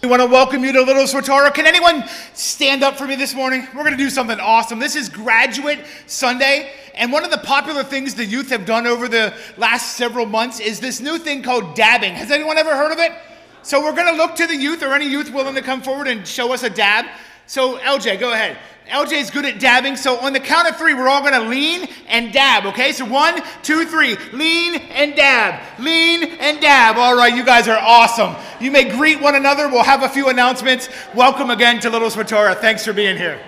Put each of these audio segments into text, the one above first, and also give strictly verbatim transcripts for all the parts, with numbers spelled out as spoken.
We want to welcome you to Little Swatara. Can anyone stand up for me this morning? We're going to do something awesome. This is Graduate Sunday, and one of the popular things the youth have done over the last several months is this new thing called dabbing. Has anyone ever heard of it? So we're going to look to the youth, or any youth willing to come forward and show us a dab. So L J, go ahead. L J's good at dabbing, so on the count of three, we're all going to lean and dab, okay? So one, two, three. Lean and dab. Lean and dab. All right, you guys are awesome. You may greet one another. We'll have a few announcements. Welcome again to Little Swatara. Thanks for being here.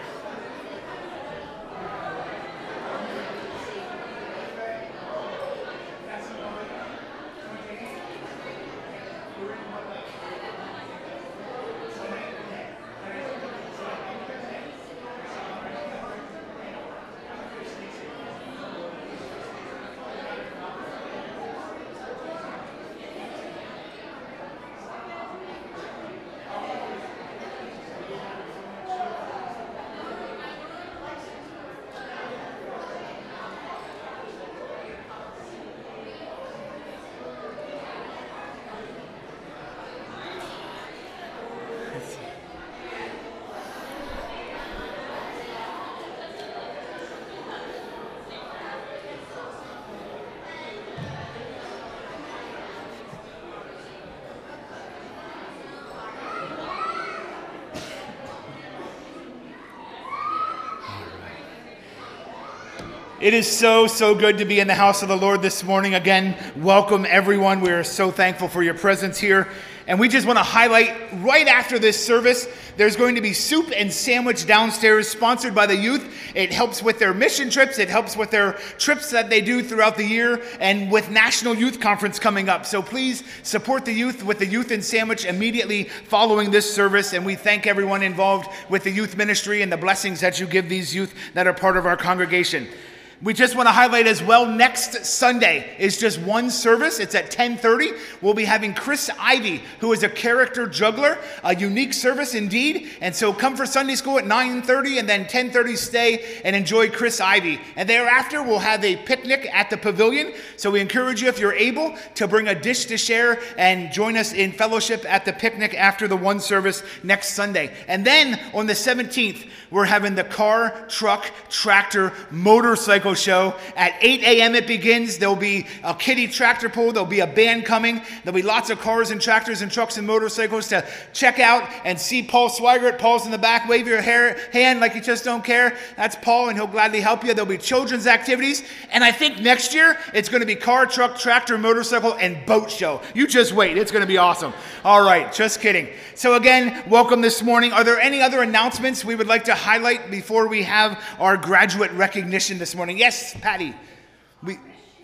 It is so, so good to be in the house of the Lord this morning. Again, welcome everyone. We are so thankful for your presence here. And we just want to highlight, right after this service, there's going to be soup and sandwich downstairs, sponsored by the youth. It helps with their mission trips. It helps with their trips that they do throughout the year, and with National Youth Conference coming up. So please support the youth with the Youth and Sandwich immediately following this service. And we thank everyone involved with the youth ministry and the blessings that you give these youth that are part of our congregation. We just want to highlight as well, next Sunday is just one service. It's at ten thirty. We'll be having Chris Ivy, who is a character juggler, a unique service indeed. And so come for Sunday school at nine thirty, and then ten thirty stay and enjoy Chris Ivy. And thereafter, we'll have a picnic at the pavilion. So we encourage you, if you're able, to bring a dish to share and join us in fellowship at the picnic after the one service next Sunday. And then on the seventeenth, we're having the car, truck, tractor, motorcycle show. At eight a.m. it begins. There'll be a kiddie tractor pull. There'll be a band coming. There'll be lots of cars and tractors and trucks and motorcycles to check out and see Paul Swigert. Paul's in the back. Wave your hair, hand like you just don't care. That's Paul, and he'll gladly help you. There'll be children's activities. And I think next year it's going to be car, truck, tractor, motorcycle, and boat show. You just wait. It's going to be awesome. All right, just kidding. So again, welcome this morning. Are there any other announcements we would like to highlight before we have our graduate recognition this morning? Yes, Patty. We,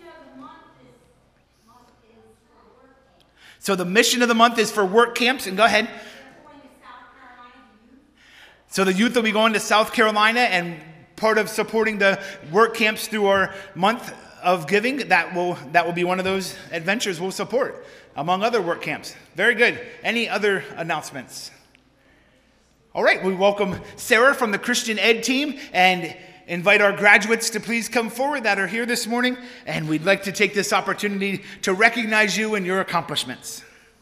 so the mission of the month is for work camps, and go ahead. So the youth will be going to South Carolina, and part of supporting the work camps through our month of giving, that will that will be one of those adventures we'll support, among other work camps. Very good. Any other announcements? All right, we welcome Sarah from the Christian Ed team and invite our graduates to please come forward that are here this morning. And we'd like to take this opportunity to recognize you and your accomplishments.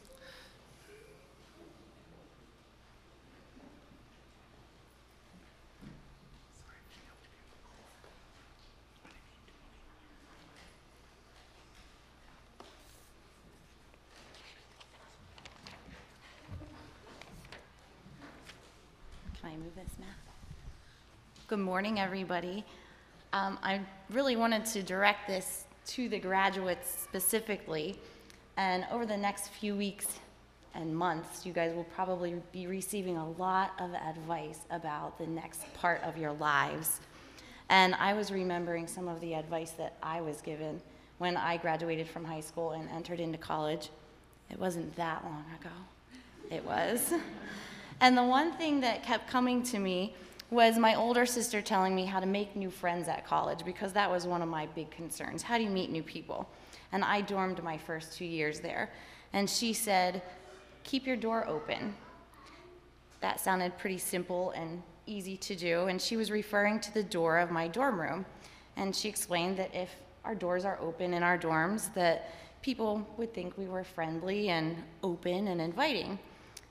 Can I move this now? Good morning, everybody. Um, I really wanted to direct this to the graduates specifically, and over the next few weeks and months, you guys will probably be receiving a lot of advice about the next part of your lives. And I was remembering some of the advice that I was given when I graduated from high school and entered into college. It wasn't that long ago. It was. And the one thing that kept coming to me was my older sister telling me how to make new friends at college, because that was one of my big concerns. How do you meet new people? And I dormed my first two years there. And she said, keep your door open. That sounded pretty simple and easy to do, and she was referring to the door of my dorm room. And she explained that if our doors are open in our dorms, that people would think we were friendly and open and inviting.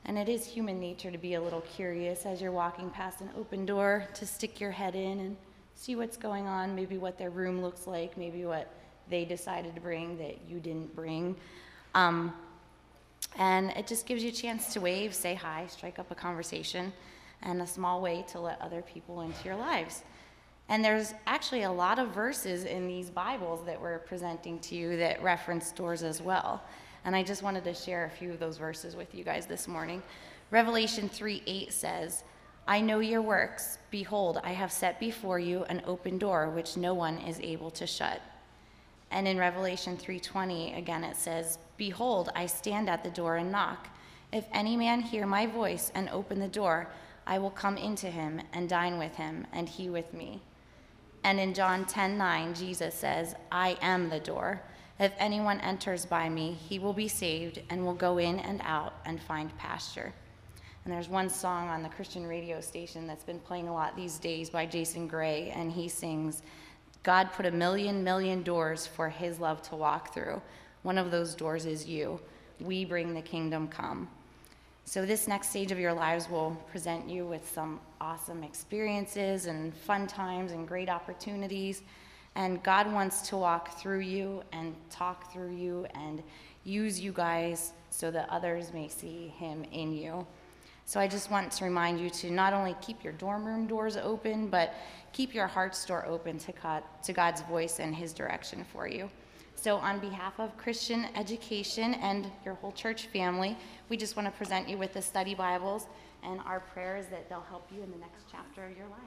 And it is human nature to be a little curious as you're walking past an open door, to stick your head in and see what's going on, maybe what their room looks like, maybe what they decided to bring that you didn't bring. Um, and it just gives you a chance to wave, say hi, strike up a conversation, and a small way to let other people into your lives. And there's actually a lot of verses in these Bibles that we're presenting to you that reference doors as well. And I just wanted to share a few of those verses with you guys this morning. Revelation three eight says, I know your works. Behold, I have set before you an open door which no one is able to shut. And in Revelation three twenty, again it says, Behold, I stand at the door and knock. If any man hear my voice and open the door, I will come into him and dine with him, and he with me. And in John ten nine, Jesus says, I am the door. If anyone enters by me, he will be saved and will go in and out and find pasture. And there's one song on the Christian radio station that's been playing a lot these days by Jason Gray, and he sings, God put a million, million doors for his love to walk through. One of those doors is you. We bring the kingdom come. So this next stage of your lives will present you with some awesome experiences and fun times and great opportunities. And God wants to walk through you and talk through you and use you guys so that others may see him in you. So I just want to remind you to not only keep your dorm room doors open, but keep your heart's door open to God, to God's voice and his direction for you. So on behalf of Christian Education and your whole church family, we just want to present you with the study Bibles, and our prayer is that they'll help you in the next chapter of your lives.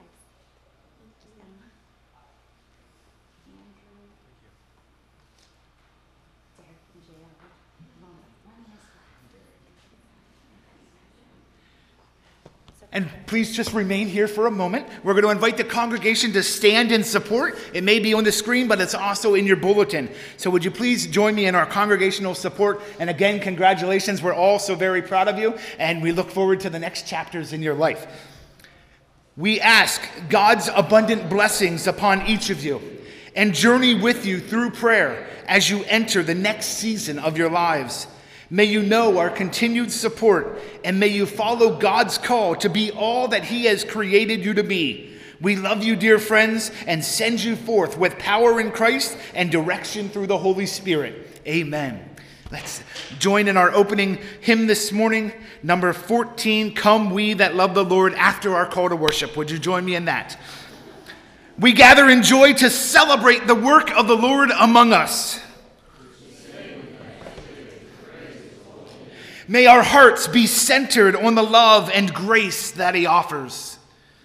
And please just remain here for a moment. We're going to invite the congregation to stand in support. It may be on the screen, but it's also in your bulletin. So would you please join me in our congregational support? And again, congratulations. We're all so very proud of you, and we look forward to the next chapters in your life. We ask God's abundant blessings upon each of you and journey with you through prayer as you enter the next season of your lives. May you know our continued support, and may you follow God's call to be all that he has created you to be. We love you, dear friends, and send you forth with power in Christ and direction through the Holy Spirit. Amen. Let's join in our opening hymn this morning, number fourteen, Come We That Love the Lord, after our call to worship. Would you join me in that? We gather in joy to celebrate the work of the Lord among us. May our hearts be centered on the love and grace that he offers.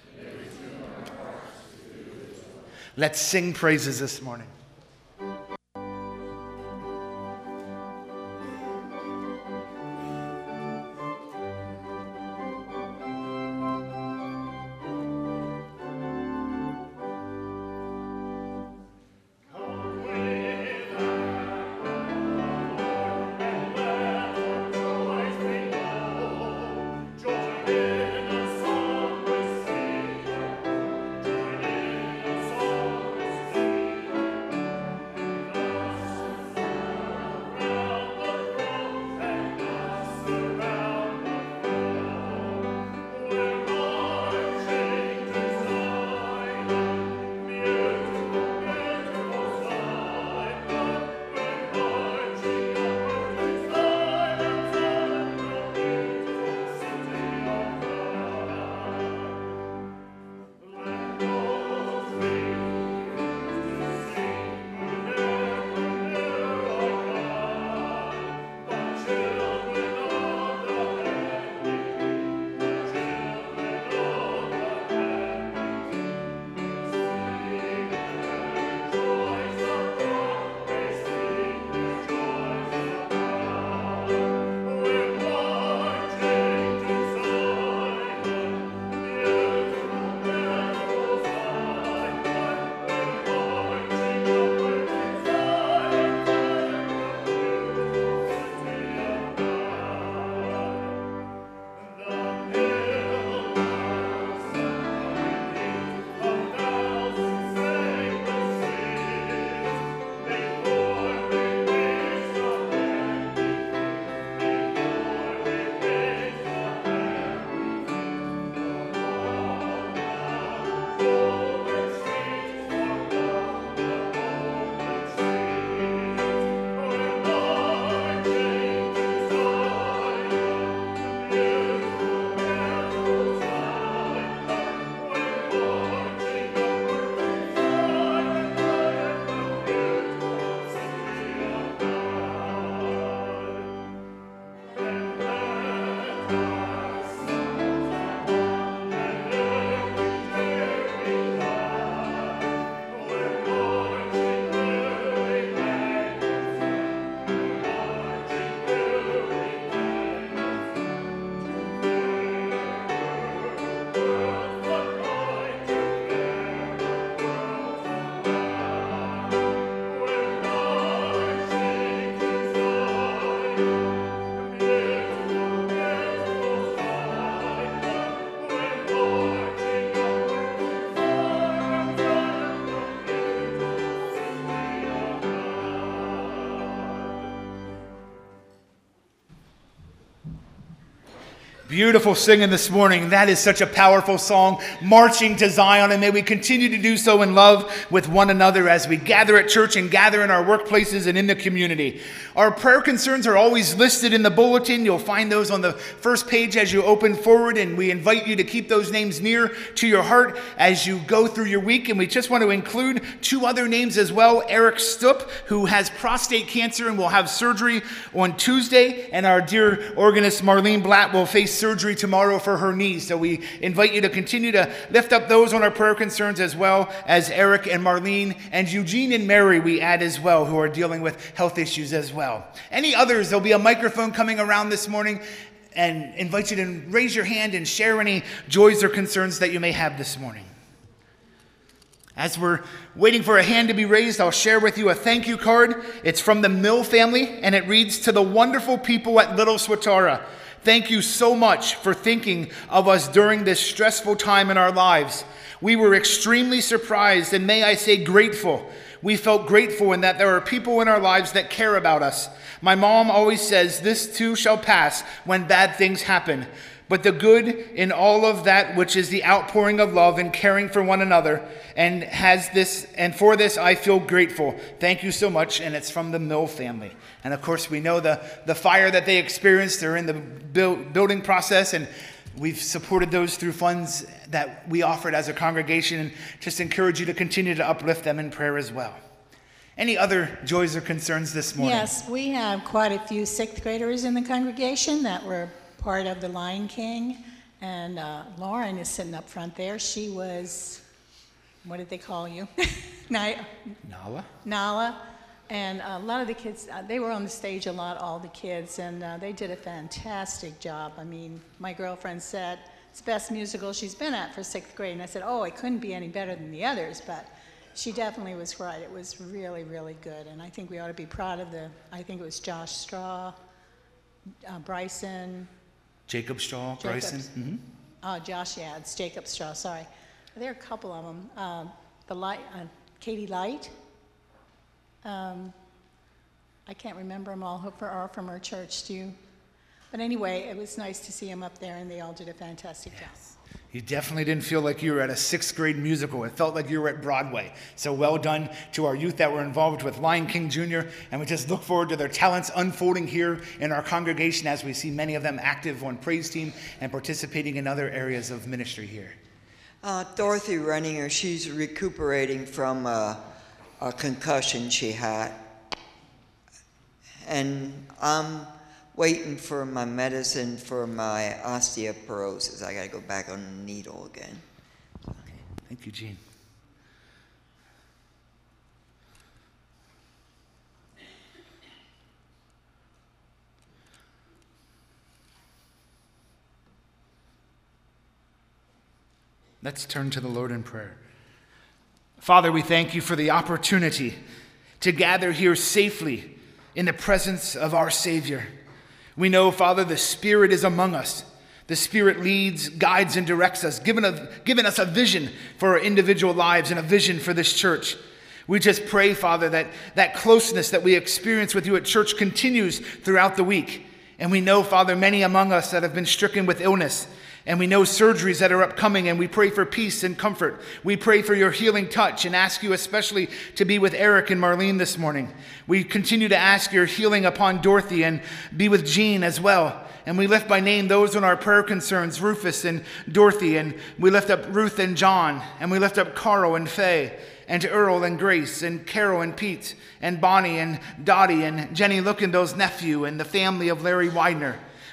Let's sing praises this morning. Beautiful singing this morning. That is such a powerful song, Marching to Zion, and may we continue to do so in love with one another as we gather at church and gather in our workplaces and in the community. Our prayer concerns are always listed in the bulletin. You'll find those on the first page as you open forward, and we invite you to keep those names near to your heart as you go through your week. And we just want to include two other names as well. Eric Stupp, who has prostate cancer and will have surgery on Tuesday, and our dear organist Marlene Blatt will face surgery tomorrow for her knees. So we invite you to continue to lift up those on our prayer concerns, as well as Eric and Marlene, and Eugene and Mary we add as well, who are dealing with health issues as well. Any others? There'll be a microphone coming around this morning, and invite you to raise your hand and share any joys or concerns that you may have this morning. As we're waiting for a hand to be raised, I'll share with you a thank you card. It's from the Mill family, and it reads, "To the wonderful people at Little Swatara, thank you so much for thinking of us during this stressful time in our lives. We were extremely surprised, and may I say grateful. We felt grateful in that there are people in our lives that care about us. My mom always says, this too shall pass when bad things happen. But the good in all of that, which is the outpouring of love and caring for one another, and has this, and for this I feel grateful. Thank you so much." And it's from the Mill family. And of course, we know the, the fire that they experienced. They're in the build, building process, and we've supported those through funds that we offered as a congregation, and just encourage you to continue to uplift them in prayer as well. Any other joys or concerns this morning? Yes, we have quite a few sixth graders in the congregation that were part of the Lion King, and uh, Lauren is sitting up front there. She was, what did they call you? Nala. Nala. And a lot of the kids, uh, they were on the stage a lot, all the kids, and uh, they did a fantastic job. I mean, my girlfriend said it's the best musical she's been at for sixth grade, and I said, oh, it couldn't be any better than the others, but she definitely was right. It was really, really good, and I think we ought to be proud of the, I think it was Josh Straw, uh, Bryson, Jacob Straw, Bryson. Mm-hmm. Oh, Josh, yeah, it's Jacob Straw, sorry. There are a couple of them. Uh, the Light, uh, Katie Light. Um, I can't remember them all who are from our church, do you? But anyway, it was nice to see them up there, and they all did a fantastic Yes. job. You definitely didn't feel like you were at a sixth grade musical. It felt like you were at Broadway. So well done to our youth that were involved with Lion King Junior And we just look forward to their talents unfolding here in our congregation as we see many of them active on praise team and participating in other areas of ministry here. Uh, Dorothy Renninger, she's recuperating from uh, a concussion she had. And I'm waiting for my medicine for my osteoporosis. I got to go back on the needle again. Okay. Thank you, Gene. Let's turn to the Lord in prayer. Father, we thank you for the opportunity to gather here safely in the presence of our Savior. We know, Father, the Spirit is among us. The Spirit leads, guides, and directs us, giving, a, giving us a vision for our individual lives and a vision for this church. We just pray, Father, that that closeness that we experience with you at church continues throughout the week. And we know, Father, many among us that have been stricken with illness, and we know surgeries that are upcoming, and we pray for peace and comfort. We pray for your healing touch and ask you especially to be with Eric and Marlene this morning. We continue to ask your healing upon Dorothy and be with Jean as well. And we lift by name those on our prayer concerns, Rufus and Dorothy, and we lift up Ruth and John, and we lift up Carl and Faye, and Earl and Grace, and Carol and Pete, and Bonnie and Dottie, and Jenny Lookendale's nephew, and the family of Larry Widener.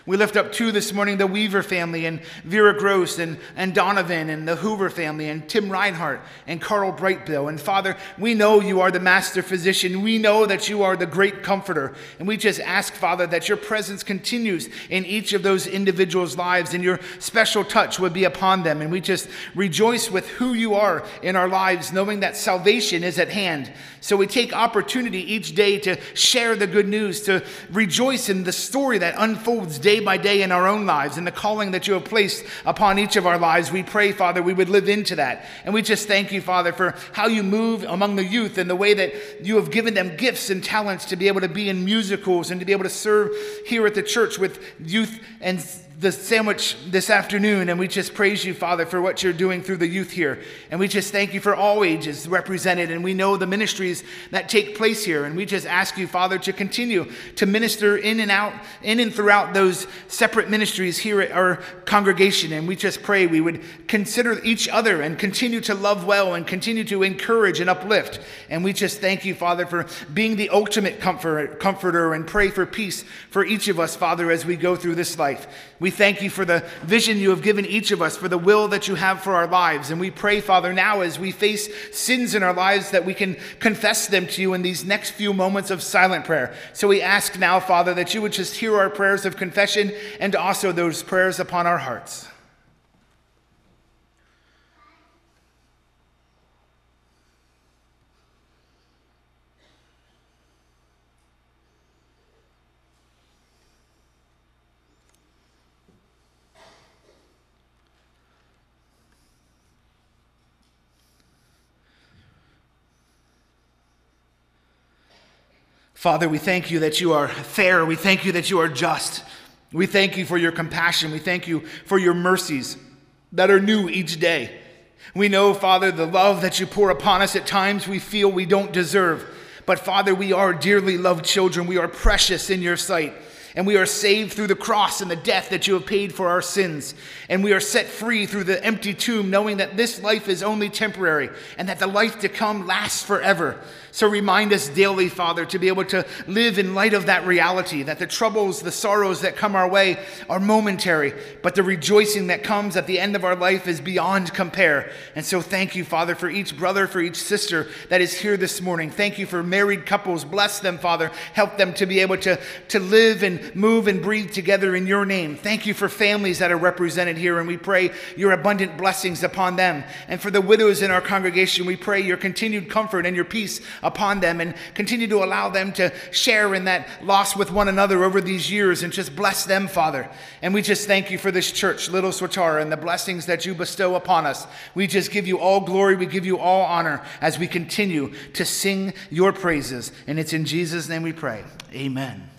We lift up too this morning the Weaver family and Vera Gross and, and Donovan and the Hoover family and Tim Reinhardt and Carl Brightbill. And Father, we know you are the master physician. We know that you are the great comforter. And we just ask, Father, that your presence continues in each of those individuals' lives and your special touch would be upon them. And we just rejoice with who you are in our lives, knowing that salvation is at hand. So we take opportunity each day to share the good news, to rejoice in the story that unfolds day by day in our own lives and the calling that you have placed upon each of our lives. We pray, Father, we would live into that. And we just thank you, Father, for how you move among the youth and the way that you have given them gifts and talents to be able to be in musicals and to be able to serve here at the church with youth and the sandwich this afternoon. And we just praise you, Father, for what you're doing through the youth here. And we just thank you for all ages represented. And we know the ministries that take place here. And we just ask you, Father, to continue to minister in and out, in and throughout those separate ministries here at our congregation. And we just pray we would consider each other and continue to love well and continue to encourage and uplift. And we just thank you, Father, for being the ultimate comfort, comforter, and pray for peace for each of us, Father, as we go through this life. We thank you for the vision you have given each of us, for the will that you have for our lives. And we pray, Father, now as we face sins in our lives, that we can confess them to you in these next few moments of silent prayer. So we ask now, Father, that you would just hear our prayers of confession and also those prayers upon our hearts. Father, we thank you that you are fair. We thank you that you are just. We thank you for your compassion. We thank you for your mercies that are new each day. We know, Father, the love that you pour upon us at times we feel we don't deserve. But Father, we are dearly loved children. We are precious in your sight. And we are saved through the cross and the death that you have paid for our sins. And we are set free through the empty tomb, knowing that this life is only temporary and that the life to come lasts forever. So remind us daily, Father, to be able to live in light of that reality, that the troubles, the sorrows that come our way are momentary, but the rejoicing that comes at the end of our life is beyond compare. And so thank you, Father, for each brother, for each sister that is here this morning. Thank you for married couples. Bless them, Father. Help them to be able to, to live and move and breathe together in your name. Thank you for families that are represented here, and we pray your abundant blessings upon them. And for the widows in our congregation, we pray your continued comfort and your peace upon them, and continue to allow them to share in that loss with one another over these years, and just bless them, Father. And we just thank you for this church, Little Swatara, and the blessings that you bestow upon us. We just give you all glory. We give you all honor as we continue to sing your praises. And it's in Jesus' name we pray. Amen.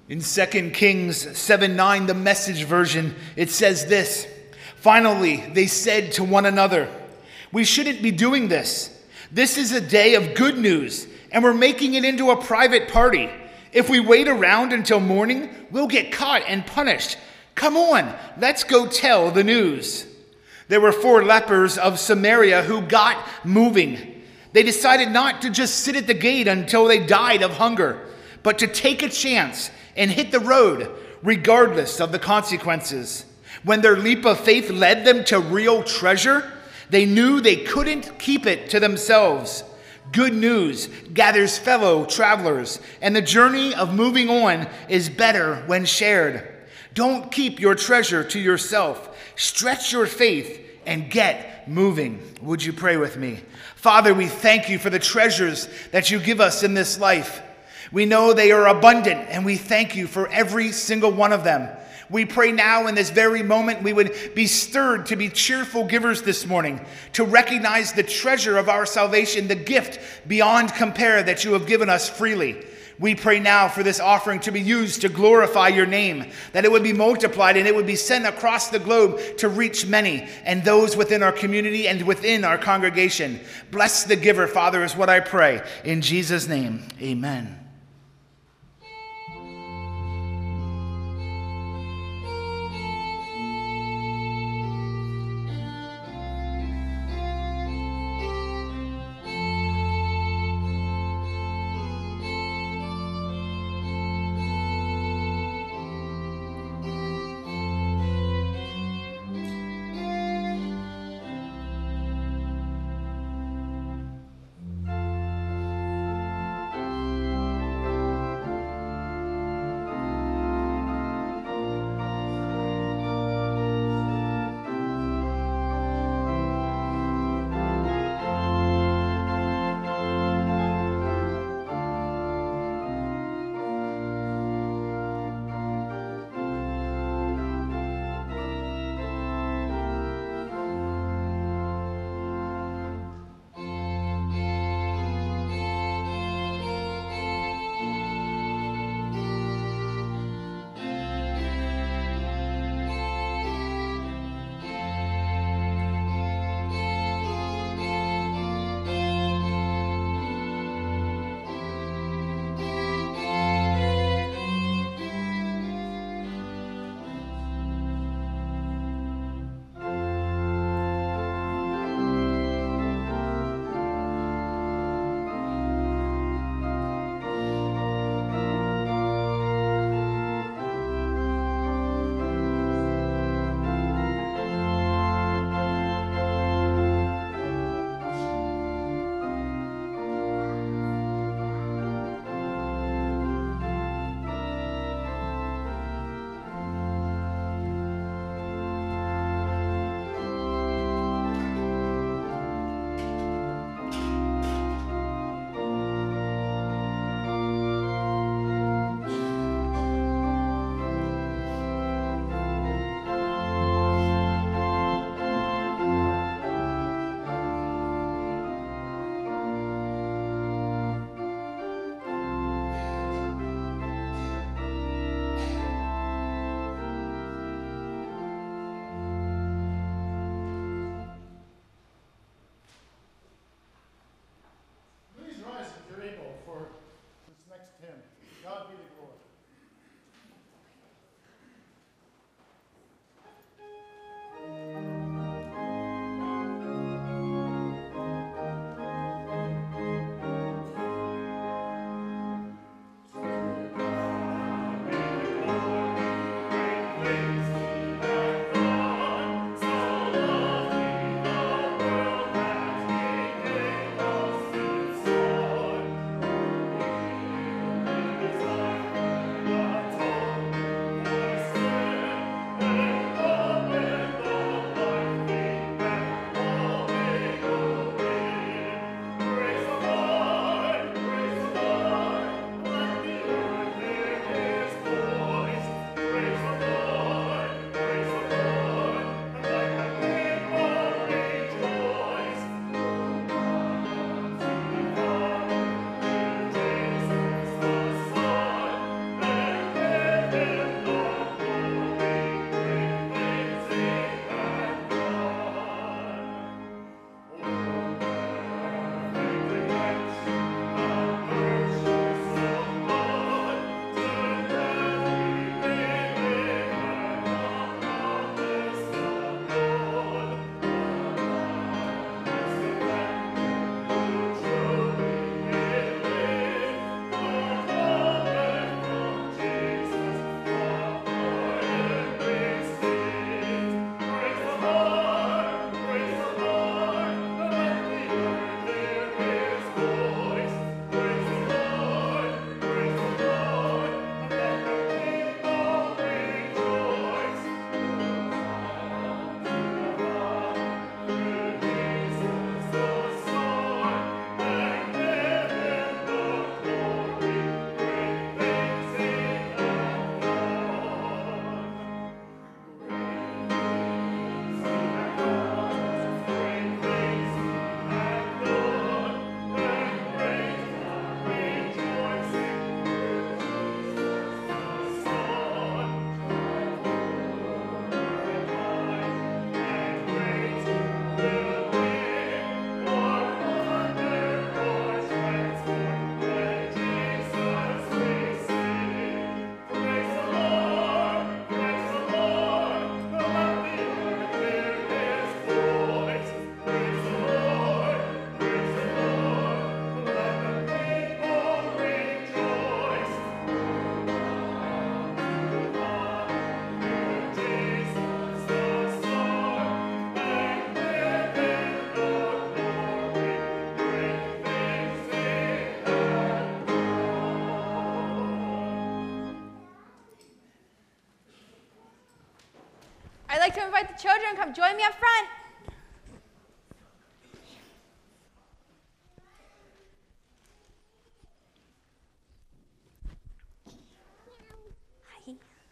In Second Kings seven nine, the Message version, it says this: "Finally, they said to one another, 'We shouldn't be doing this. This is a day of good news, and we're making it into a private party. If we wait around until morning, we'll get caught and punished. Come on, let's go tell the news.'" There were four lepers of Samaria who got moving. They decided not to just sit at the gate until they died of hunger, but to take a chance and hit the road, regardless of the consequences. When their leap of faith led them to real treasure, they knew they couldn't keep it to themselves. Good news gathers fellow travelers, and the journey of moving on is better when shared. Don't keep your treasure to yourself. Stretch your faith and get moving. Would you pray with me? Father, we thank you for the treasures that you give us in this life. We know they are abundant, and we thank you for every single one of them. We pray now in this very moment we would be stirred to be cheerful givers this morning, to recognize the treasure of our salvation, the gift beyond compare that you have given us freely. We pray now for this offering to be used to glorify your name, that it would be multiplied and it would be sent across the globe to reach many and those within our community and within our congregation. Bless the giver, Father, is what I pray. In Jesus' name, amen. invite the children. Come join me up front. Hi.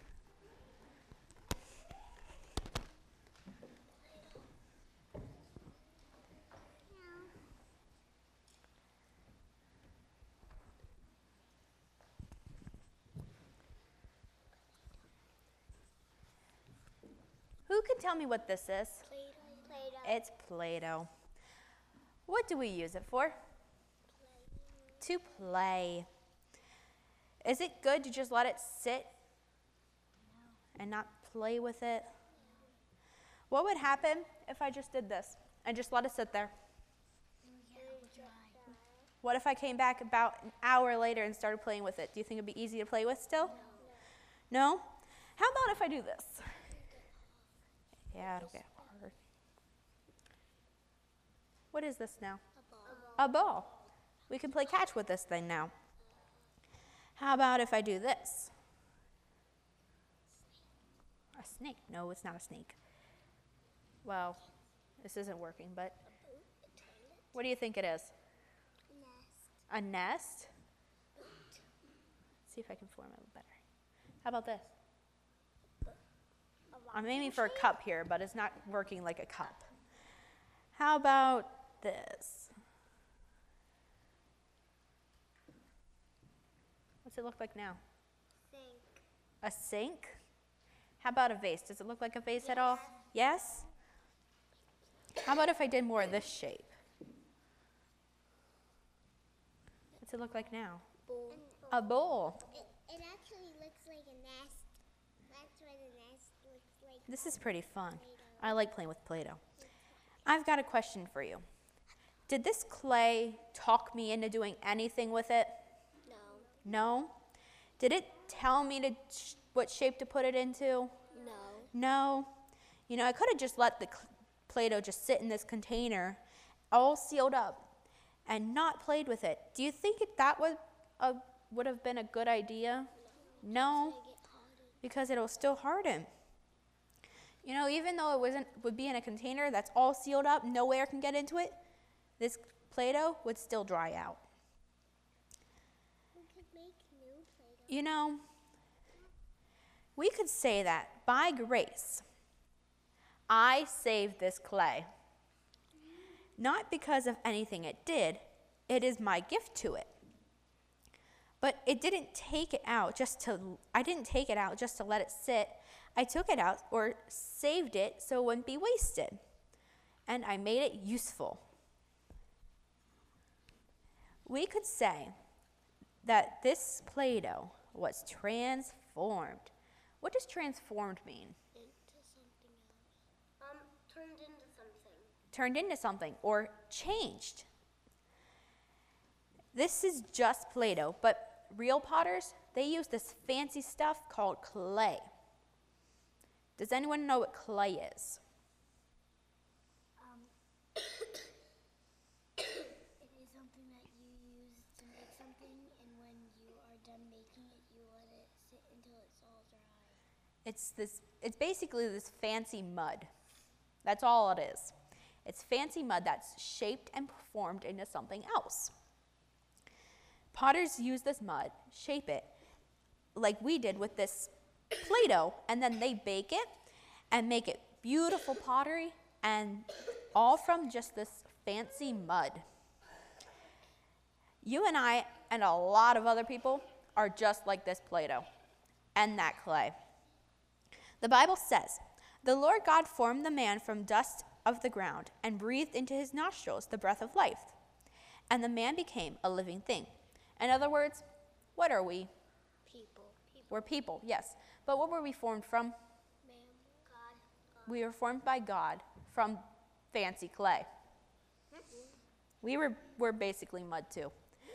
Who can tell me what this is? Play-Doh. It's Play-Doh. What do we use it for? To play. Is it good to just let it sit and not play with it? What would happen if I just did this and just let it sit there? What if I came back about an hour later and started playing with it? Do you think it'd be easy to play with still? No? How about if I do this? Yeah, it'll get hard. What is this now? A ball. A ball. We can play catch with this thing now. How about if I do this? A snake. No, it's not a snake. Well, this isn't working, but what do you think it is? A nest. A nest? Let's see if I can form it a little better. How about this? I'm aiming for a cup here, but it's not working like a cup. How about this? What's it look like now? Sink. A sink? How about a vase? Does it look like a vase at all? Yes? How about if I did more of this shape? What's it look like now? Bowl. A bowl. It, it actually looks like a nest. That's what a nest looks like. This is pretty fun. I like playing with Play-Doh. I've got a question for you. Did this clay talk me into doing anything with it? No. No? Did it tell me to sh- what shape to put it into? No. No. You know, I could have just let the cl- Play-Doh just sit in this container all sealed up and not played with it. Do you think it, that would, a, would have been a good idea? No, because it'll still harden. You know, even though it wasn't would be in a container that's all sealed up, no air can get into it, this Play-Doh would still dry out. We could make new Play-Doh. You know, we could say that by grace, I saved this clay. Not because of anything it did, it is my gift to it. But it didn't take it out just to, I didn't take it out just to let it sit. I took it out or saved it so it wouldn't be wasted. And I made it useful. We could say that this Play-Doh was transformed. What does transformed mean? Into something else. Um, turned into something. Turned into something or changed. This is just Play-Doh, but real potters, they use this fancy stuff called clay. Does anyone know what clay is? Um, it is something that you use to make something, and when you are done making it, you let it sit until it's all dry. It's this. It's basically this fancy mud. That's all it is. It's fancy mud that's shaped and formed into something else. Potters use this mud, shape it, like we did with this Play-Doh, and then they bake it and make it beautiful pottery, and all from just this fancy mud. You and I and a lot of other people are just like this Play-Doh and that clay. The Bible says, "The Lord God formed the man from dust of the ground and breathed into his nostrils the breath of life, and the man became a living thing." In other words, what are we? People. People. We're people, yes. But what were we formed from? Man. God. God. We were formed by God from fancy clay. We were we're basically mud too.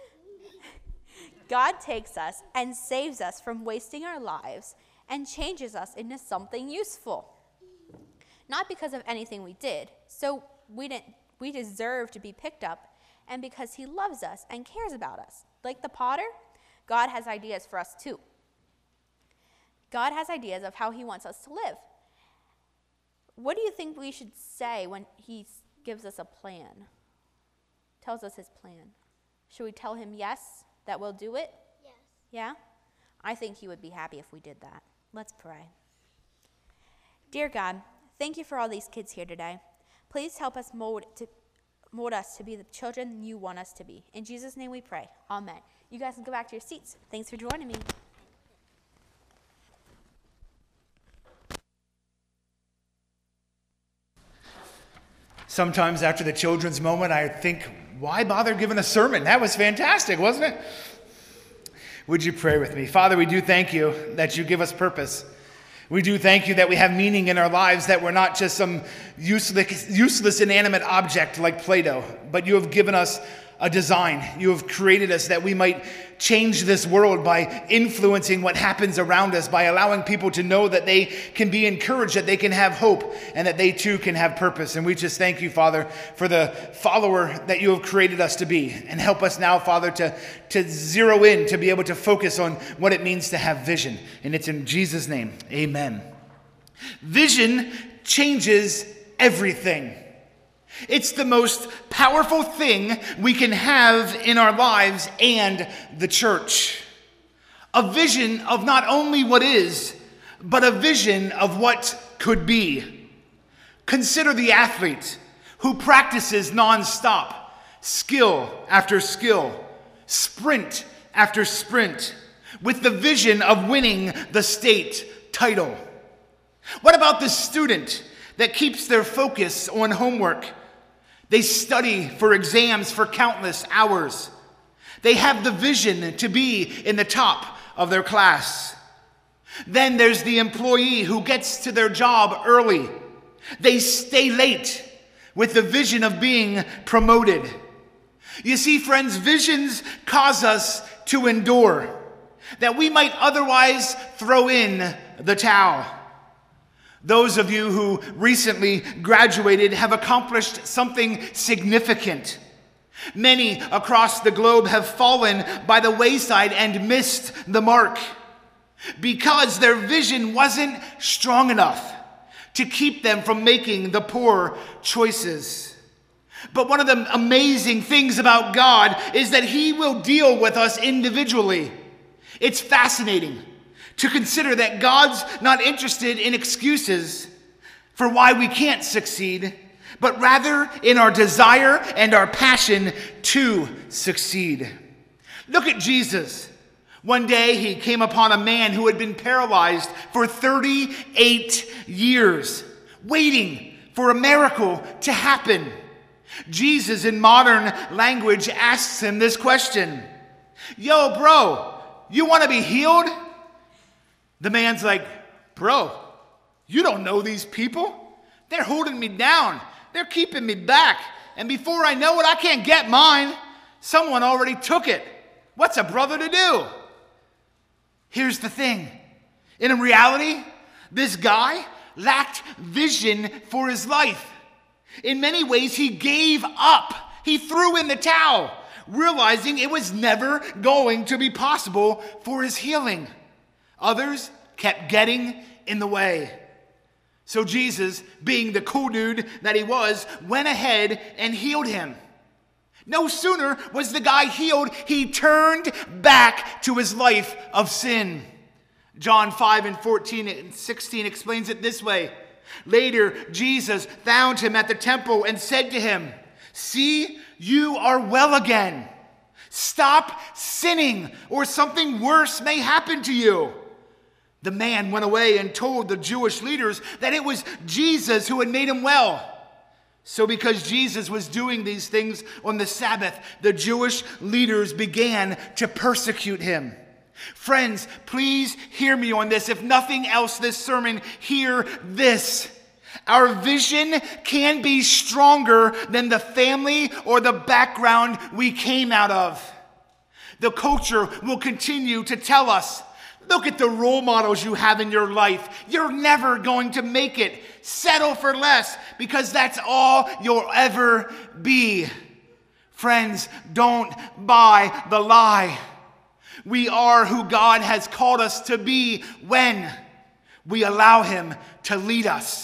God takes us and saves us from wasting our lives and changes us into something useful. Not because of anything we did, so we didn't we deserve to be picked up, and because he loves us and cares about us. Like the potter, God has ideas for us too. God has ideas of how he wants us to live. what do you think we should say when he gives us a plan? Tells us his plan. Should we tell him yes, that we'll do it? Yes. Yeah? I think he would be happy if we did that. Let's pray. Dear God, thank you for all these kids here today. Please help us mold to mold us to be the children you want us to be. In Jesus' name we pray. Amen. You guys can go back to your seats. Thanks for joining me. Sometimes after the children's moment, I think, why bother giving a sermon? That was fantastic, wasn't it? Would you pray with me? Father, we do thank you that you give us purpose. We do thank you that we have meaning in our lives, that we're not just some useless, useless inanimate object like Play-Doh, but you have given us a design. You have created us that we might change this world by influencing what happens around us, by allowing people to know that they can be encouraged, that they can have hope, and that they too can have purpose. And we just thank you, Father, for the follower that you have created us to be. And help us now, Father, to, to zero in, to be able to focus on what it means to have vision. And it's in Jesus' name, amen. Vision changes everything. It's the most powerful thing we can have in our lives and the church. A vision of not only what is, but a vision of what could be. Consider the athlete who practices nonstop, skill after skill, sprint after sprint, with the vision of winning the state title. What about the student that keeps their focus on homework? They study for exams for countless hours. They have the vision to be in the top of their class. Then there's the employee who gets to their job early. They stay late with the vision of being promoted. You see, friends, visions cause us to endure, that we might otherwise throw in the towel. Those of you who recently graduated have accomplished something significant. Many across the globe have fallen by the wayside and missed the mark because their vision wasn't strong enough to keep them from making the poor choices. But one of the amazing things about God is that He will deal with us individually. It's fascinating to consider that God's not interested in excuses for why we can't succeed, but rather in our desire and our passion to succeed. Look at Jesus. One day he came upon a man who had been paralyzed for thirty-eight years, waiting for a miracle to happen. Jesus, in modern language, asks him this question: "Yo, bro, you want to be healed?" The man's like, "Bro, you don't know these people. They're holding me down. They're keeping me back. And before I know it, I can't get mine. Someone already took it. What's a brother to do?" Here's the thing. In reality, this guy lacked vision for his life. In many ways, he gave up. He threw in the towel, realizing it was never going to be possible for his healing. Others kept getting in the way. So Jesus, being the cool dude that he was, went ahead and healed him. No sooner was the guy healed, he turned back to his life of sin. John five and fourteen and sixteen explains it this way. Later, Jesus found him at the temple and said to him, "See, you are well again. Stop sinning, or something worse may happen to you." The man went away and told the Jewish leaders that it was Jesus who had made him well. So because Jesus was doing these things on the Sabbath, the Jewish leaders began to persecute him. Friends, please hear me on this. If nothing else this sermon, hear this. Our vision can be stronger than the family or the background we came out of. The culture will continue to tell us, "Look at the role models you have in your life. You're never going to make it. Settle for less because that's all you'll ever be." Friends, don't buy the lie. We are who God has called us to be when we allow Him to lead us.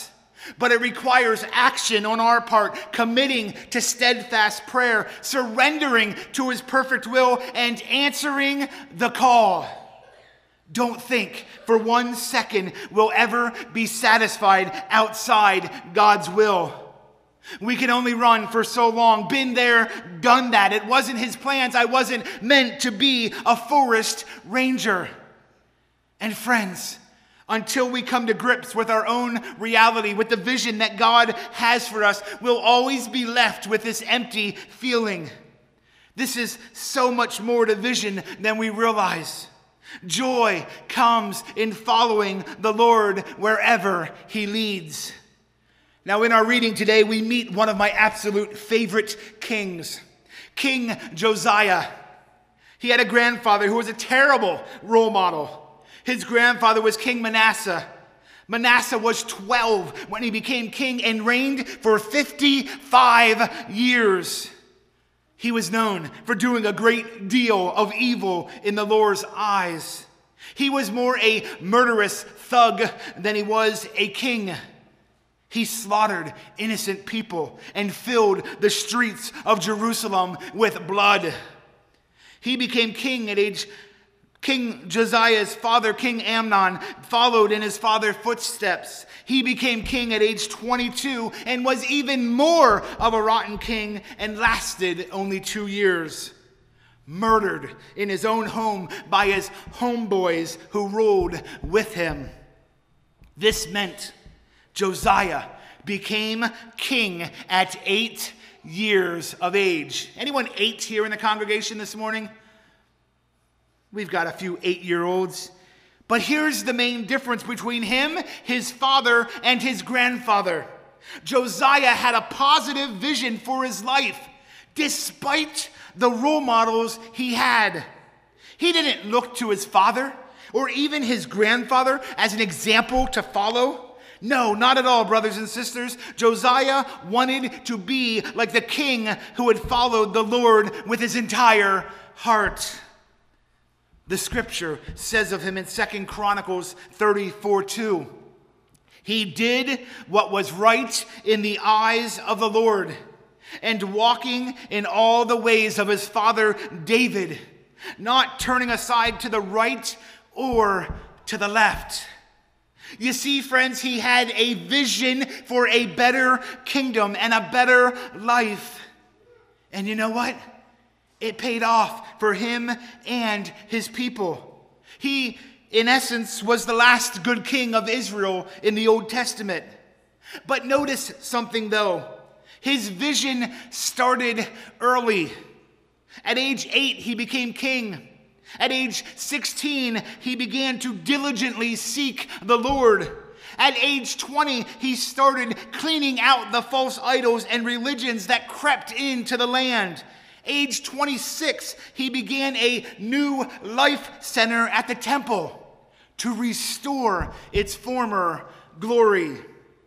But it requires action on our part, committing to steadfast prayer, surrendering to his perfect will, and answering the call. Don't think for one second we'll ever be satisfied outside God's will. We can only run for so long. Been there, done that. It wasn't his plans. I wasn't meant to be a forest ranger. And friends, until we come to grips with our own reality, with the vision that God has for us, we'll always be left with this empty feeling. This is so much more to vision than we realize. Joy comes in following the Lord wherever he leads. Now, in our reading today, we meet one of my absolute favorite kings, King Josiah. He had a grandfather who was a terrible role model. His grandfather was King Manasseh. Manasseh was twelve when he became king and reigned for fifty-five years. He was known for doing a great deal of evil in the Lord's eyes. He was more a murderous thug than he was a king. He slaughtered innocent people and filled the streets of Jerusalem with blood. He became king at age King Josiah's father, King Amnon, followed in his father's footsteps. He became king at age twenty-two and was even more of a rotten king and lasted only two years. Murdered in his own home by his homeboys who ruled with him. This meant Josiah became king at eight years of age. Anyone eight here in the congregation this morning? We've got a few eight-year-olds. But here's the main difference between him, his father, and his grandfather. Josiah had a positive vision for his life, despite the role models he had. He didn't look to his father or even his grandfather as an example to follow. No, not at all, brothers and sisters. Josiah wanted to be like the king who had followed the Lord with his entire heart. The scripture says of him in Second Chronicles thirty-four two, he did what was right in the eyes of the Lord, and walking in all the ways of his father David, not turning aside to the right or to the left. You see, friends, he had a vision for a better kingdom and a better life. And you know what? It paid off for him and his people. He, in essence, was the last good king of Israel in the Old Testament. But notice something, though. His vision started early. At age eight, he became king. At age sixteen, he began to diligently seek the Lord. At age twenty, he started cleaning out the false idols and religions that crept into the land. Age twenty-six, he began a new life center at the temple to restore its former glory.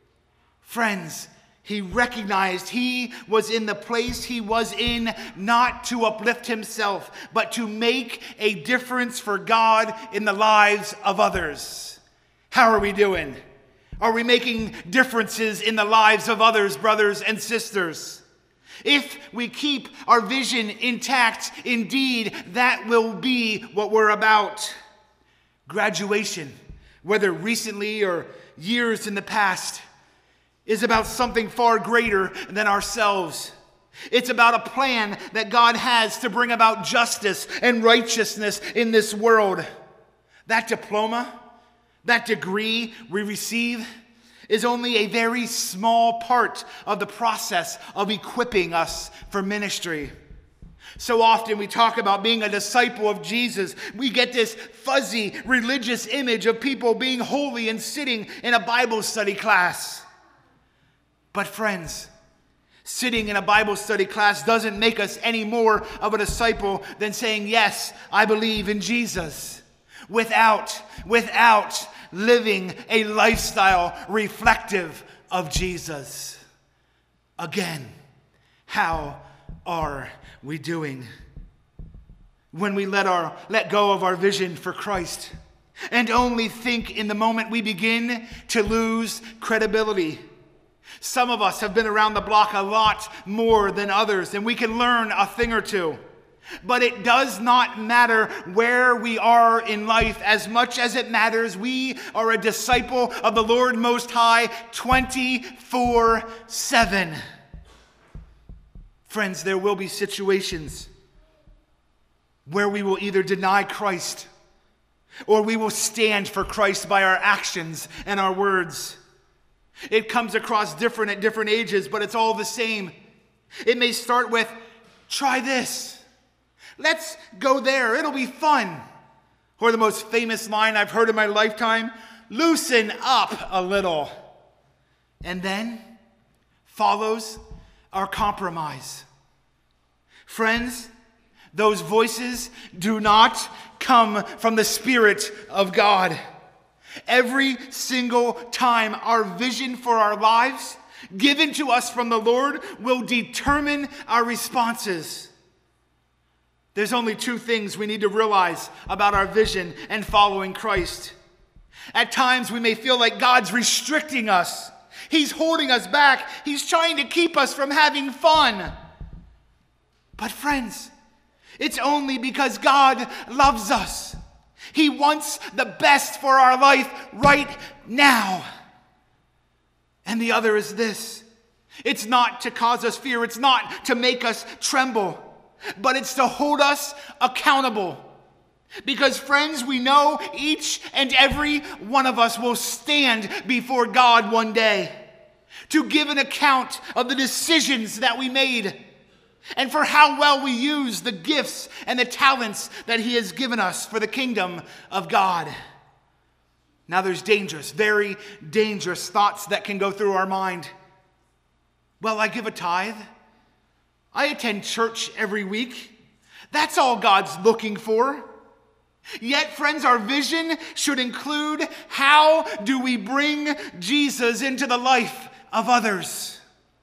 Friends, he recognized he was in the place he was in not to uplift himself, but to make a difference for God in the lives of others. How are we doing? Are we making differences in the lives of others, brothers and sisters? If we keep our vision intact, indeed, that will be what we're about. Graduation, whether recently or years in the past, is about something far greater than ourselves. It's about a plan that God has to bring about justice and righteousness in this world. That diploma, that degree we receive, is only a very small part of the process of equipping us for ministry. So often we talk about being a disciple of Jesus. We get this fuzzy religious image of people being holy and sitting in a Bible study class. But friends, sitting in a Bible study class doesn't make us any more of a disciple than saying, yes, I believe in Jesus. Without, without living a lifestyle reflective of Jesus. Again, how are we doing? When we let our let go of our vision for Christ and only think in the moment, we begin to lose credibility. Some of us have been around the block a lot more than others, and we can learn a thing or two. But it does not matter where we are in life as much as it matters we are a disciple of the Lord Most High twenty-four seven. Friends, there will be situations where we will either deny Christ or we will stand for Christ by our actions and our words. It comes across different at different ages, but it's all the same. It may start with, try this. Let's go there. It'll be fun. Or the most famous line I've heard in my lifetime, loosen up a little. And then follows our compromise. Friends, those voices do not come from the Spirit of God. Every single time our vision for our lives, given to us from the Lord, will determine our responses. There's only two things we need to realize about our vision and following Christ. At times we may feel like God's restricting us. He's holding us back. He's trying to keep us from having fun. But friends, it's only because God loves us. He wants the best for our life right now. And the other is this. It's not to cause us fear. It's not to make us tremble. But it's to hold us accountable. Because, friends, we know each and every one of us will stand before God one day to give an account of the decisions that we made and for how well we use the gifts and the talents that He has given us for the kingdom of God. Now, there's dangerous, very dangerous thoughts that can go through our mind. Well, I give a tithe. I attend church every week. That's all God's looking for. Yet, friends, our vision should include how do we bring Jesus into the life of others.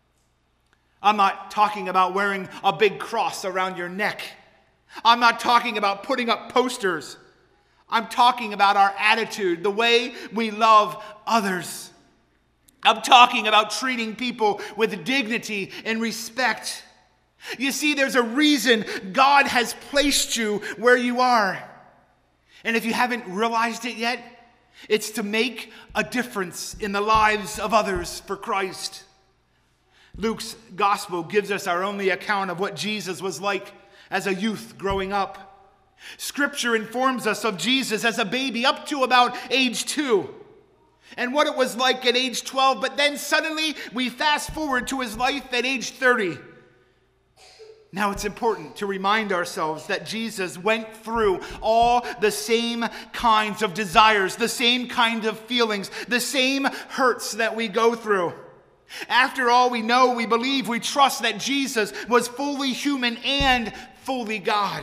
I'm not talking about wearing a big cross around your neck. I'm not talking about putting up posters. I'm talking about our attitude, the way we love others. I'm talking about treating people with dignity and respect. You see, there's a reason God has placed you where you are. And if you haven't realized it yet, it's to make a difference in the lives of others for Christ. Luke's gospel gives us our only account of what Jesus was like as a youth growing up. Scripture informs us of Jesus as a baby up to about age two. And what it was like at age twelve, but then suddenly we fast forward to his life at age thirty. Now, it's important to remind ourselves that Jesus went through all the same kinds of desires, the same kind of feelings, the same hurts that we go through. After all, we know, we believe, we trust that Jesus was fully human and fully God.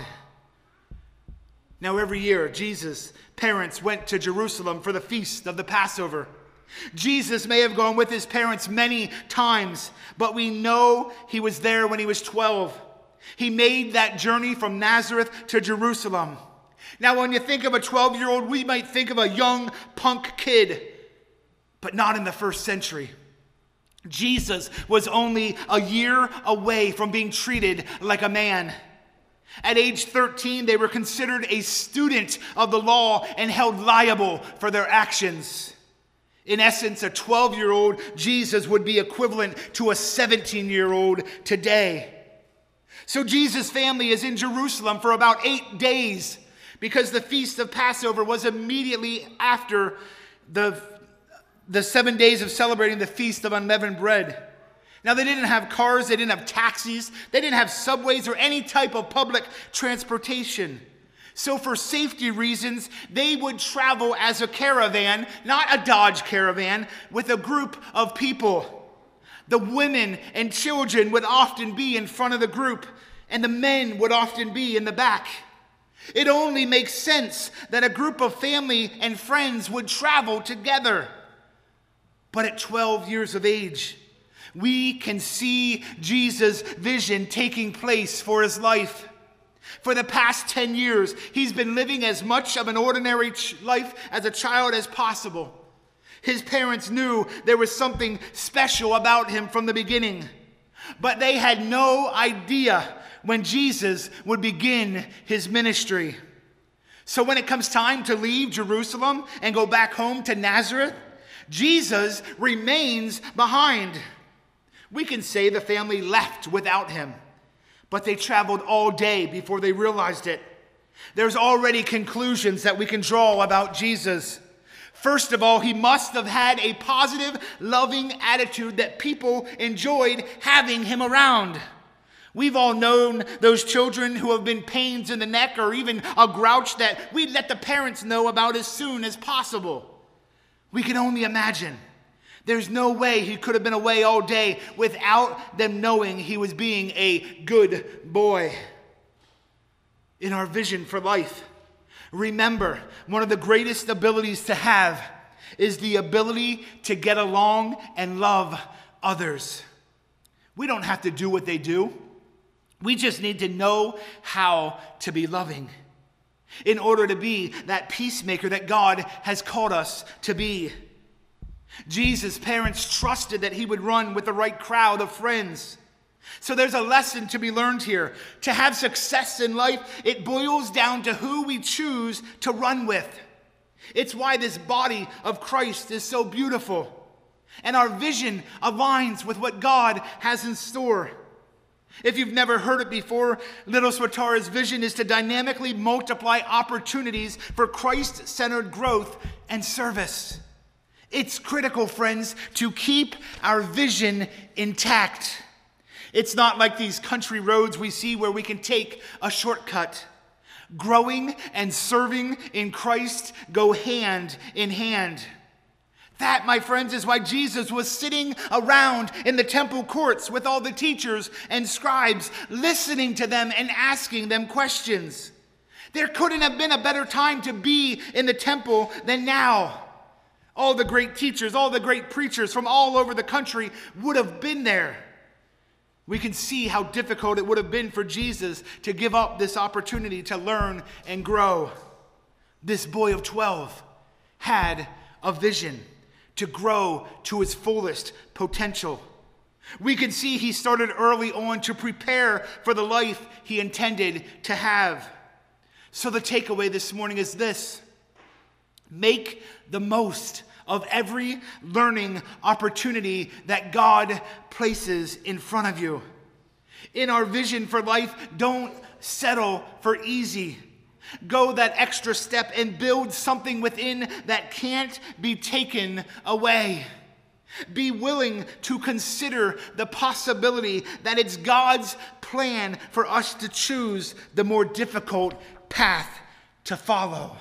Now, every year, Jesus' parents went to Jerusalem for the feast of the Passover. Jesus may have gone with his parents many times, but we know he was there when he was twelve. He made that journey from Nazareth to Jerusalem. Now, when you think of a twelve-year-old, we might think of a young punk kid, but not in the first century. Jesus was only a year away from being treated like a man. At age thirteen, they were considered a student of the law and held liable for their actions. In essence, a twelve-year-old Jesus would be equivalent to a seventeen-year-old today. So Jesus' family is in Jerusalem for about eight days because the feast of Passover was immediately after the, the seven days of celebrating the feast of unleavened bread. Now, they didn't have cars, they didn't have taxis, they didn't have subways or any type of public transportation. So for safety reasons, they would travel as a caravan, not a Dodge Caravan, with a group of people. The women and children would often be in front of the group, and the men would often be in the back. It only makes sense that a group of family and friends would travel together. But at twelve years of age, we can see Jesus' vision taking place for his life. For the past ten years, he's been living as much of an ordinary ch- life as a child as possible. His parents knew there was something special about him from the beginning, but they had no idea when Jesus would begin his ministry. So when it comes time to leave Jerusalem and go back home to Nazareth, Jesus remains behind. We can say the family left without him, but they traveled all day before they realized it. There's already conclusions that we can draw about Jesus. First of all, he must have had a positive, loving attitude that people enjoyed having him around. We've all known those children who have been pains in the neck or even a grouch that we'd let the parents know about as soon as possible. We can only imagine. There's no way he could have been away all day without them knowing he was being a good boy. In our vision for life, remember, one of the greatest abilities to have is the ability to get along and love others. We don't have to do what they do. We just need to know how to be loving in order to be that peacemaker that God has called us to be. Jesus' parents trusted that he would run with the right crowd of friends. So there's a lesson to be learned here. To have success in life, it boils down to who we choose to run with. It's why this body of Christ is so beautiful. And our vision aligns with what God has in store. If you've never heard it before, Little Swatara's vision is to dynamically multiply opportunities for Christ-centered growth and service. It's critical, friends, to keep our vision intact. It's not like these country roads we see where we can take a shortcut. Growing and serving in Christ go hand in hand. That, my friends, is why Jesus was sitting around in the temple courts with all the teachers and scribes, listening to them and asking them questions. There couldn't have been a better time to be in the temple than now. All the great teachers, all the great preachers from all over the country would have been there. We can see how difficult it would have been for Jesus to give up this opportunity to learn and grow. This boy of twelve had a vision to grow to his fullest potential. We can see he started early on to prepare for the life he intended to have. So the takeaway this morning is this: make the most of every learning opportunity that God places in front of you. In our vision for life, don't settle for easy. Go that extra step and build something within that can't be taken away. Be willing to consider the possibility that it's God's plan for us to choose the more difficult path to follow.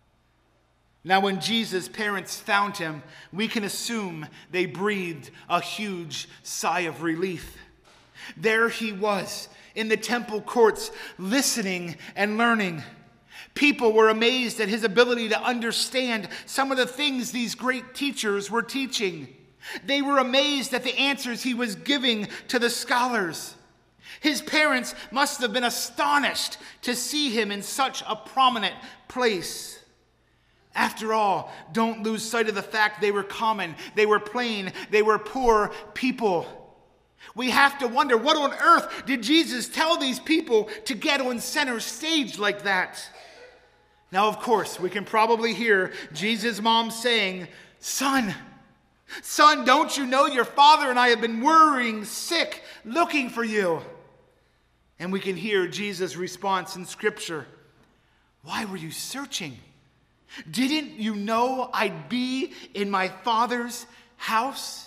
Now, when Jesus' parents found him, we can assume they breathed a huge sigh of relief. There he was in the temple courts, listening and learning. People were amazed at his ability to understand some of the things these great teachers were teaching. They were amazed at the answers he was giving to the scholars. His parents must have been astonished to see him in such a prominent place. After all, don't lose sight of the fact they were common, they were plain, they were poor people. We have to wonder, what on earth did Jesus tell these people to get on center stage like that? Now, of course, we can probably hear Jesus' mom saying, Son, son, don't you know your father and I have been worrying, sick, looking for you? And we can hear Jesus' response in Scripture. Why were you searching? Didn't you know I'd be in my Father's house?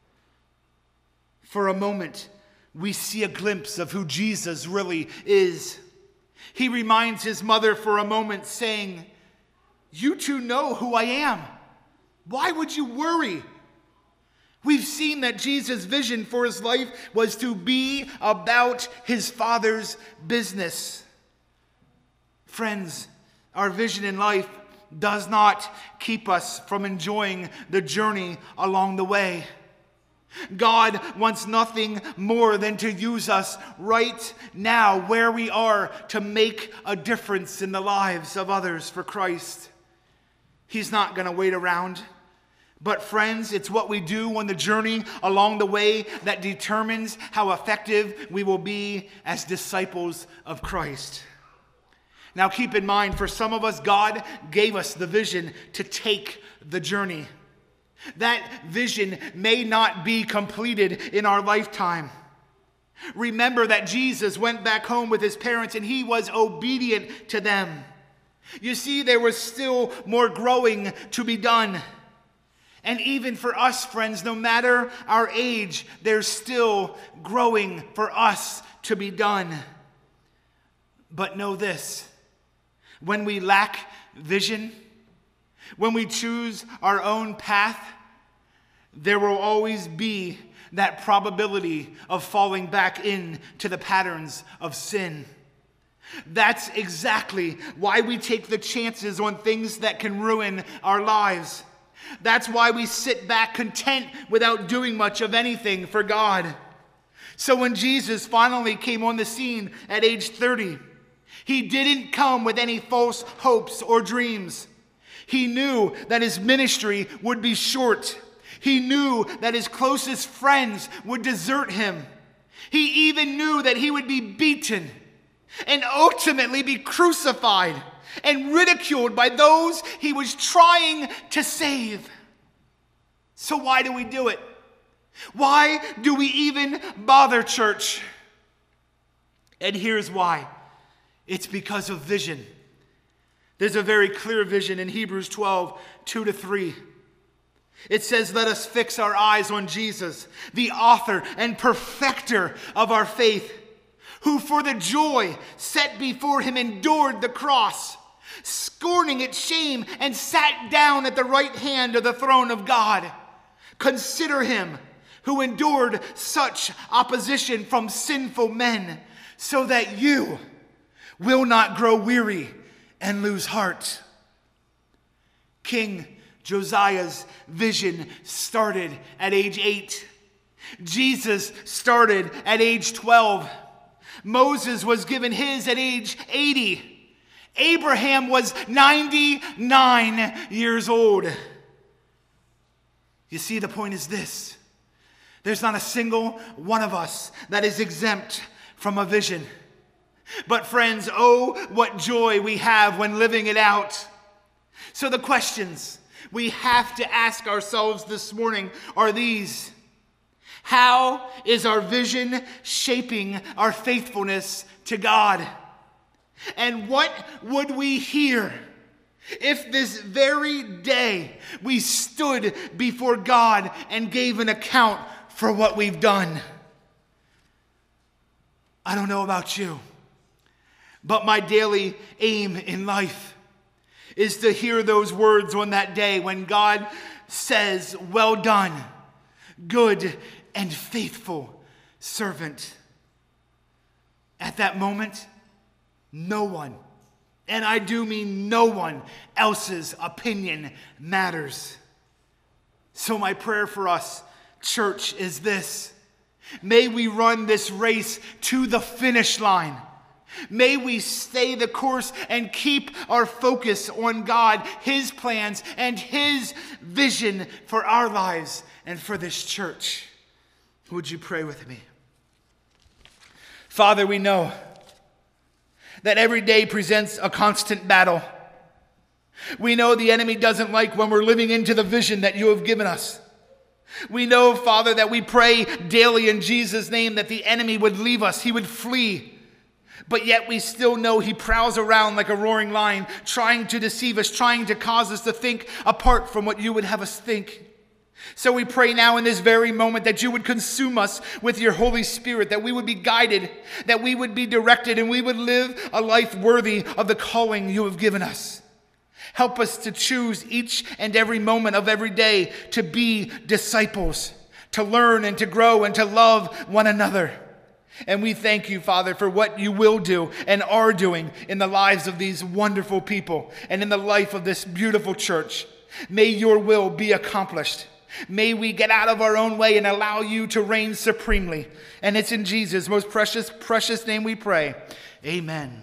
For a moment, we see a glimpse of who Jesus really is. He reminds his mother for a moment, saying, You two know who I am. Why would you worry? We've seen that Jesus' vision for his life was to be about his Father's business. Friends, our vision in life does not keep us from enjoying the journey along the way. God wants nothing more than to use us right now where we are to make a difference in the lives of others for Christ. He's not going to wait around. But friends, it's what we do on the journey along the way that determines how effective we will be as disciples of Christ. Now keep in mind, for some of us, God gave us the vision to take the journey. That vision may not be completed in our lifetime. Remember that Jesus went back home with his parents and he was obedient to them. You see, there was still more growing to be done. And even for us, friends, no matter our age, there's still growing for us to be done. But know this, when we lack vision, when we choose our own path, there will always be that probability of falling back into the patterns of sin. That's exactly why we take the chances on things that can ruin our lives. That's why we sit back content without doing much of anything for God. So when Jesus finally came on the scene at age thirty, he didn't come with any false hopes or dreams. He knew that his ministry would be short. He knew that his closest friends would desert him. He even knew that he would be beaten and ultimately be crucified and ridiculed by those he was trying to save. So why do we do it? Why do we even bother, church? And here's why. It's because of vision. There's a very clear vision in Hebrews twelve, two to three. It says, let us fix our eyes on Jesus, the author and perfecter of our faith, who for the joy set before him endured the cross, scorning its shame, and sat down at the right hand of the throne of God. Consider him who endured such opposition from sinful men, so that you will not grow weary and lose heart. King Josiah's vision started at age eight. Jesus started at age twelve. Moses was given his at age eighty. Abraham was ninety-nine years old. You see, the point is this. There's not a single one of us that is exempt from a vision. But friends, oh, what joy we have when living it out. So the questions we have to ask ourselves this morning are these. How is our vision shaping our faithfulness to God? And what would we hear if this very day we stood before God and gave an account for what we've done? I don't know about you, but my daily aim in life is to hear those words on that day when God says, well done, good and faithful servant. At that moment, no one, and I do mean no one else's opinion matters. So my prayer for us, church, is this. May we run this race to the finish line. May we stay the course and keep our focus on God, his plans, and his vision for our lives and for this church. Would you pray with me? Father, we know that every day presents a constant battle. We know the enemy doesn't like when we're living into the vision that you have given us. We know, Father, that we pray daily in Jesus' name that the enemy would leave us, he would flee. But yet we still know he prowls around like a roaring lion, trying to deceive us, trying to cause us to think apart from what you would have us think. So we pray now in this very moment that you would consume us with your Holy Spirit, that we would be guided, that we would be directed, and we would live a life worthy of the calling you have given us. Help us to choose each and every moment of every day to be disciples, to learn and to grow and to love one another. And we thank you, Father, for what you will do and are doing in the lives of these wonderful people and in the life of this beautiful church. May your will be accomplished. May we get out of our own way and allow you to reign supremely. And it's in Jesus' most precious, precious name we pray. Amen.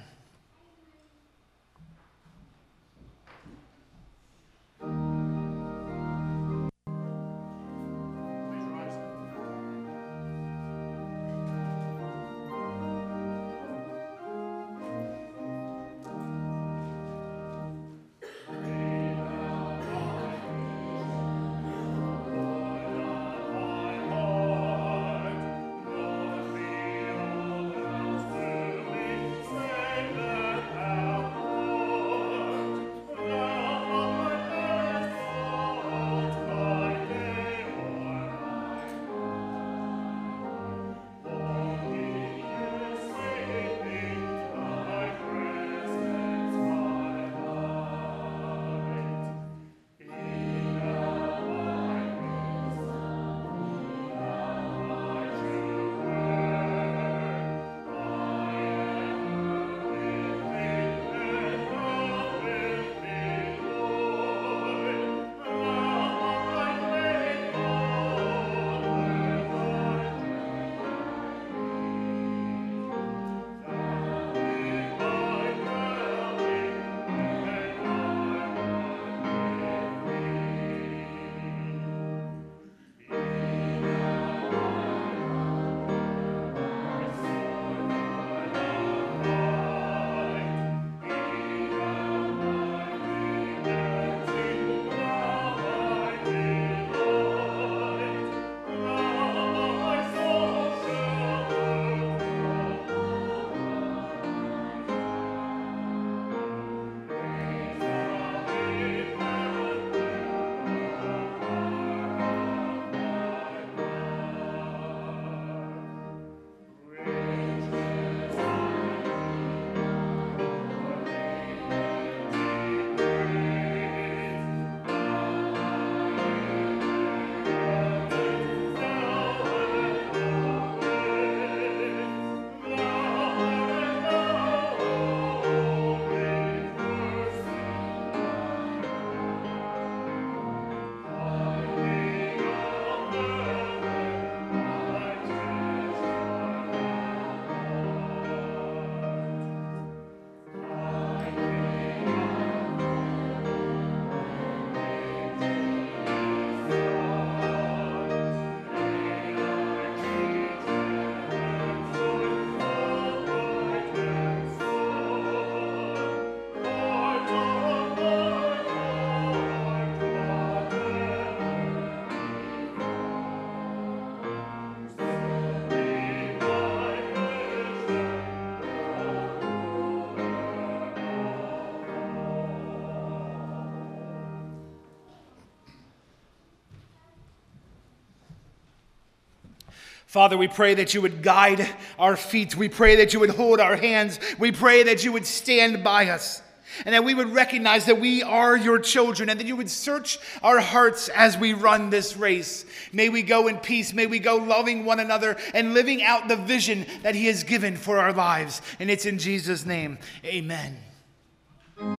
Father, we pray that you would guide our feet. We pray that you would hold our hands. We pray that you would stand by us, and that we would recognize that we are your children, and that you would search our hearts as we run this race. May we go in peace. May we go loving one another and living out the vision that he has given for our lives. And it's in Jesus' name, amen.